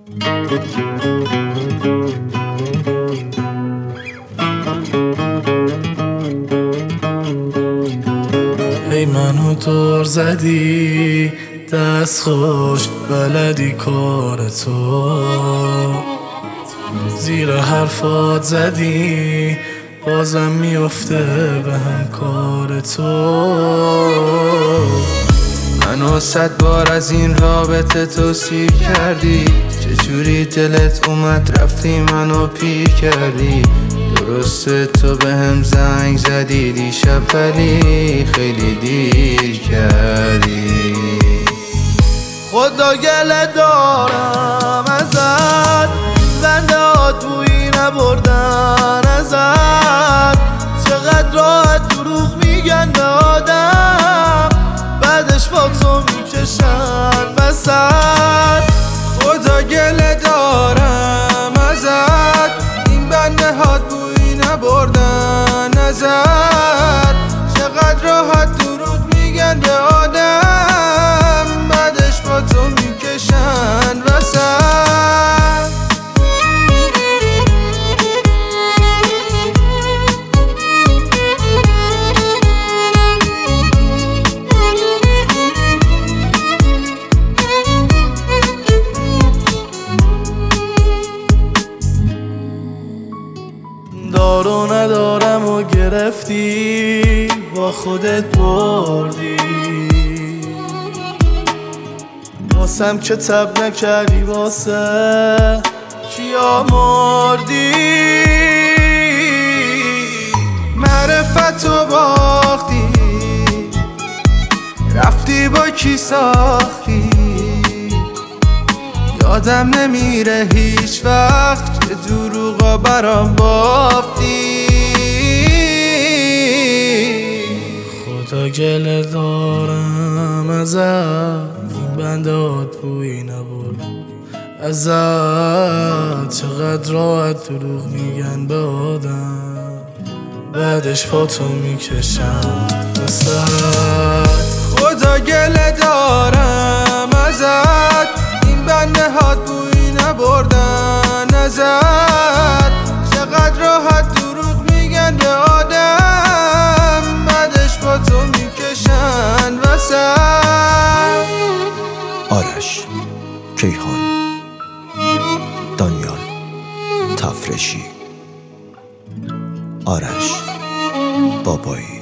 ای منو دور زدی دست خوش بلدی کار تو، زیر حرفات زدی بازم میفته به هم کار تو. منو 100 بار از این رابطه توصیف کردی، چجوری دلت اومد رفتی منو پیر کردی. درسته تو به هم زنگ زدی دیشب ولی خیلی دیر کردی. خدا گله دارم ازت، بنده ها تویی نبردن ازت. چقدر راحت دروغ میگن به آدم، بعدش با تو میکشن وسط. خدا گله دارم ازت، این بنده ها تویی نبردن ازت. چقدر راحت دروغ میگن به آدم، بعدش با تو میکشن وسط. دارو ندارم و گرفتی با خودت بردی، واسم که تب نکردی واسه کیا مردی. معرفتو باختی رفتی با کی ساختی، یادم نمیره هیچ وقت که دروغا برام بافتی. خدا گله دارم ازت، این بنده ها تویی نبرد ازت. چقدر راحت دروغ میگن به آدم، بعدش پا تو میکشن وسط. خدا گله دارم ازت، این بنده ها تویی نبردن ازت. چقدر راحت دروغ میگن به آدم، بعدش با تو میکشن وسط. آرش، کیهان، دانیال، تفرشی. آرش بابایی.